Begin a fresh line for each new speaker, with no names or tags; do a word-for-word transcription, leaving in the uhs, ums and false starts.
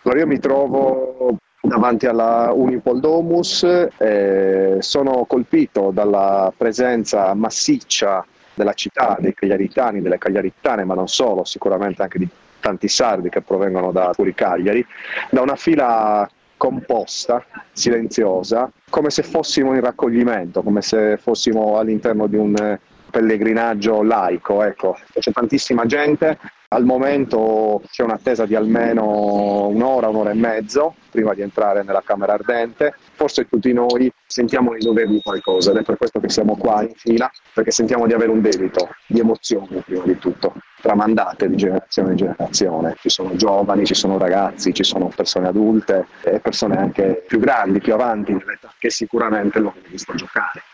Allora io mi trovo davanti alla Unipol Domus e sono colpito dalla presenza massiccia della città, dei cagliaritani, delle cagliaritane, ma non solo, sicuramente anche di tanti sardi che provengono da fuori Cagliari, da una fila composta, silenziosa, come se fossimo in raccoglimento, come se fossimo all'interno di un pellegrinaggio laico, ecco. C'è tantissima gente, al momento c'è un'attesa di almeno un'ora, un'ora e mezzo prima di entrare nella Camera Ardente. Forse tutti noi sentiamo di dovergli qualcosa ed è per questo che siamo qua in fila, perché sentiamo di avere un debito di emozioni prima di tutto, tramandate di generazione in generazione. Ci sono giovani, ci sono ragazzi, ci sono persone adulte e persone anche più grandi, più avanti nell'età, che sicuramente lo hanno visto giocare.